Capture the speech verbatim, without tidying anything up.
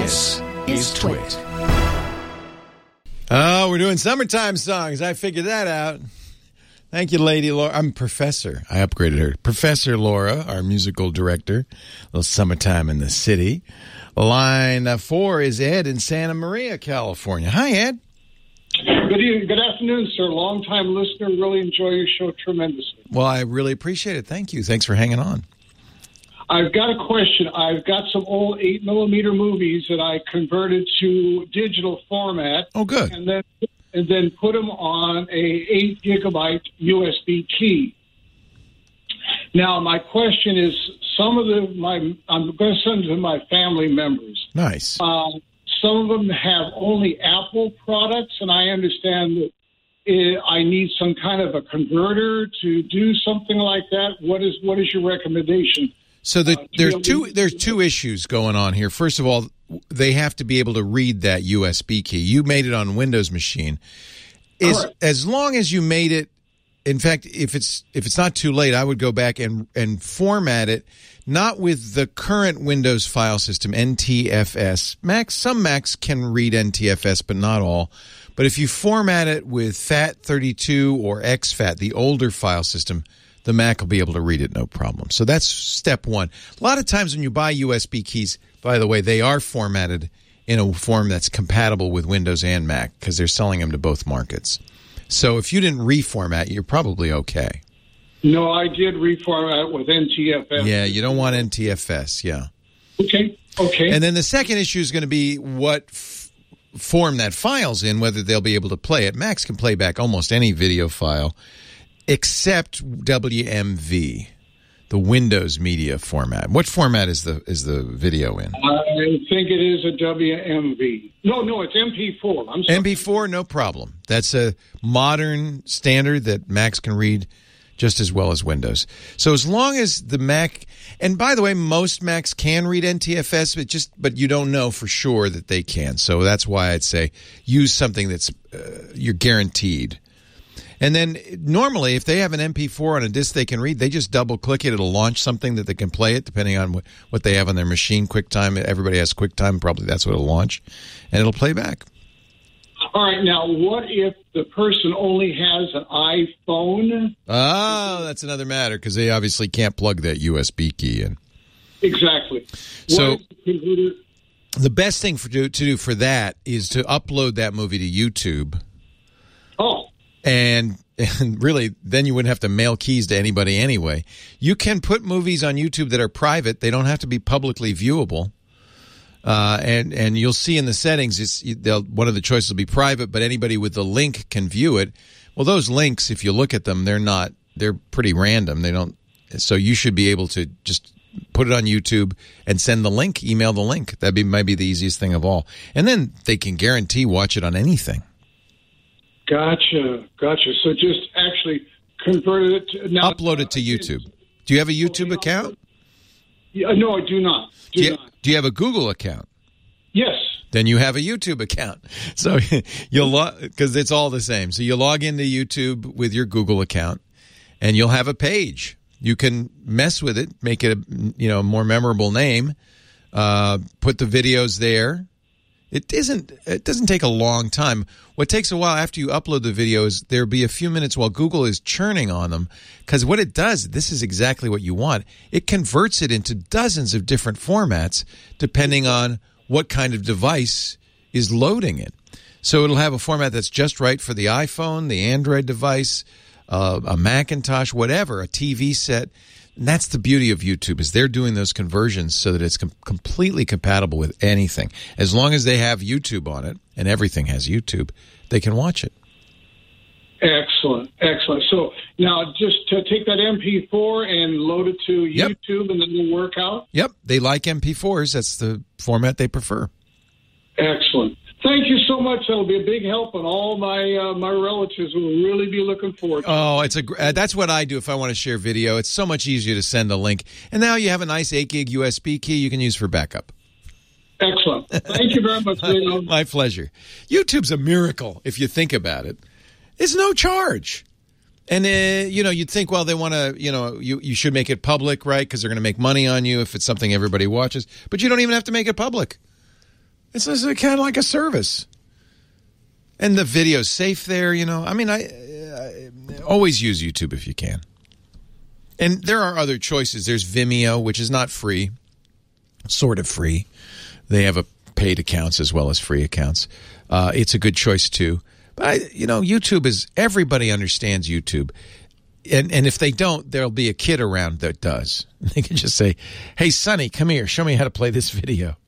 This is Twit. Oh, we're doing summertime songs. I figured that out. Thank you, Lady Laura. I'm Professor. I upgraded her. Professor Laura, our musical director. A little summertime in the city. Line uh, four is Ed in Santa Maria, California. Hi, Ed. Good evening. Good afternoon, sir. Long-time listener. Really enjoy your show tremendously. Well, I really appreciate it. Thank you. Thanks for hanging on. I've got a question. I've got some old eight millimeter movies that I converted to digital format. Oh, good. And then and then put them on a eight gigabyte U S B key. Now, my question is, some of the my I'm going to send to my family members. Nice. Uh, some of them have only Apple products, and I understand that it, I need some kind of a converter to do something like that. What is what is your recommendation? So the, uh, there's two there's two issues going on here. First of all, they have to be able to read that U S B key. You made it on Windows machine. Is Correct. As long as you made it, in fact, if it's if it's not too late, I would go back and and format it, not with the current Windows file system, N T F S. Macs, some Macs can read N T F S, but not all. But if you format it with FAT thirty-two or X FAT, the older file system, the Mac will be able to read it no problem. So that's step one. A lot of times when you buy U S B keys, by the way, they are formatted in a form that's compatible with Windows and Mac because they're selling them to both markets. So if you didn't reformat, you're probably okay. No, I did reformat with N T F S. Yeah, you don't want N T F S, yeah. Okay, okay. And then the second issue is going to be what f- form that file's in, whether they'll be able to play it. Macs can play back almost any video file except W M V, the Windows media format. What format is the is the video in? I think it is a W M V. No, no, it's M P four. I'm sorry. M P four, no problem. That's a modern standard that Macs can read just as well as Windows. So as long as the Mac, and by the way, most Macs can read N T F S, but just but you don't know for sure that they can. So that's why I'd say use something that's uh, you're guaranteed. And then normally, if they have an M P four on a disk they can read, they just double-click it. It'll launch something that they can play it, depending on what, what they have on their machine. QuickTime, everybody has QuickTime. Probably that's what it'll launch. And it'll play back. All right. Now, what if the person only has an iPhone? Oh, that's another matter, because they obviously can't plug that U S B key in. Exactly. So What is the computer? the best thing for do, to do for that is to upload that movie to YouTube. Oh. And, and really, then you wouldn't have to mail keys to anybody anyway. You can put movies on YouTube that are private. They don't have to be publicly viewable. Uh, and, and you'll see in the settings, it's, they'll, one of the choices will be private, but anybody with the link can view it. Well, those links, if you look at them, they're not, they're pretty random. They don't, so you should be able to just put it on YouTube and send the link, email the link. That'd be, might be the easiest thing of all. And then they can guarantee watch it on anything. Gotcha, gotcha. So just actually convert it to... Now, Upload it to YouTube. Do you have a YouTube account? Yeah, no, I do not. Do, Do you, not. do you have a Google account? Yes. Then you have a YouTube account. So you'll log, because it's all the same. So you log into YouTube with your Google account, and you'll have a page. You can mess with it, make it a you know more memorable name, uh, put the videos there. It isn't. It doesn't take a long time. What takes a while after you upload the videos, there'll be a few minutes while Google is churning on them. Because what it does, this is exactly what you want. It converts it into dozens of different formats depending on what kind of device is loading it. So it'll have a format that's just right for the iPhone, the Android device, uh, a Macintosh, whatever, a T V set. And that's the beauty of YouTube, is they're doing those conversions so that it's com- completely compatible with anything. As long as they have YouTube on it, and everything has YouTube, they can watch it. Excellent, excellent. So now just to take that M P four and load it to Yep. YouTube, and then it'll work out? Yep, they like M P fours. That's the format they prefer. Excellent. Thank you so much. That'll be a big help, and all my uh, my relatives will really be looking forward to it. Oh, it's a gr- uh, that's what I do if I want to share video. It's so much easier to send a link. And now you have a nice eight gig U S B key you can use for backup. Excellent. Thank you very much, Leo. My pleasure. YouTube's a miracle if you think about it. It's no charge. And, uh, you know, you'd think, well, they want to, you know, you, you should make it public, right? Because they're going to make money on you if it's something everybody watches. But you don't even have to make it public. It's, it's kind of like a service. And the video's safe there, you know. I mean, I, I always use YouTube if you can. And there are other choices. There's Vimeo, which is not free, sort of free. They have a paid accounts as well as free accounts. Uh, it's a good choice, too. But, I, you know, YouTube is, everybody understands YouTube. And and if they don't, there'll be a kid around that does. They can just say, hey, Sonny, come here. Show me how to play this video.